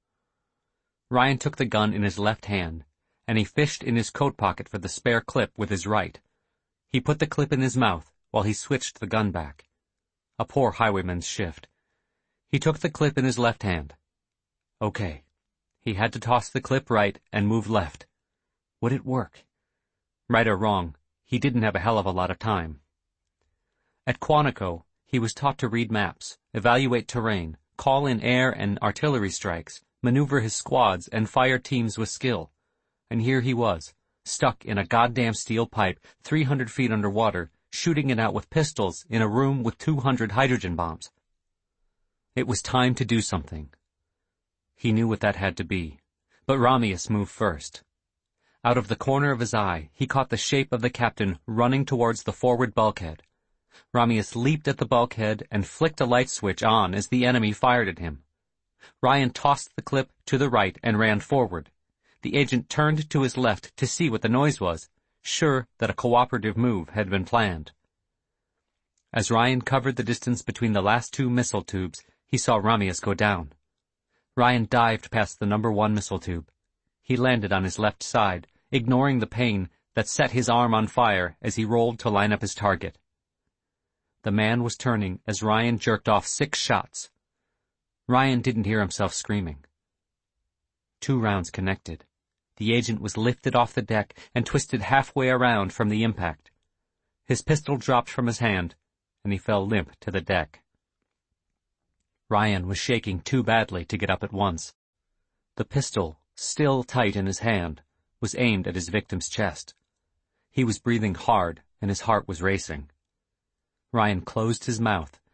Ryan took the gun in his left hand, and he fished in his coat pocket for the spare clip with his right. He put the clip in his mouth while he switched the gun back. A poor highwayman's shift. He took the clip in his left hand. Okay. He had to toss the clip right and move left. Would it work? Right or wrong, he didn't have a hell of a lot of time. At Quantico, he was taught to read maps, evaluate terrain, call in air and artillery strikes, maneuver his squads, and fire teams with skill. And here he was, stuck in a goddamn steel pipe, three hundred feet underwater, shooting it out with pistols in a room with two hundred hydrogen bombs. It was time to do something. He knew what that had to be, but Ramius moved first. Out of the corner of his eye, he caught the shape of the captain running towards the forward bulkhead. Ramius leaped at the bulkhead and flicked a light switch on as the enemy fired at him. Ryan tossed the clip to the right and ran forward. The agent turned to his left to see what the noise was, sure that a cooperative move had been planned. As Ryan covered the distance between the last two missile tubes, he saw Ramius go down. Ryan dived past the number one missile tube. He landed on his left side, ignoring the pain that set his arm on fire as he rolled to line up his target. The man was turning as Ryan jerked off six shots. Ryan didn't hear himself screaming. Two rounds connected. The agent was lifted off the deck and twisted halfway around from the impact. His pistol dropped from his hand, and he fell limp to the deck. Ryan was shaking too badly to get up at once. The pistol, still tight in his hand, was aimed at his victim's chest. He was breathing hard, and his heart was racing. Ryan closed his mouth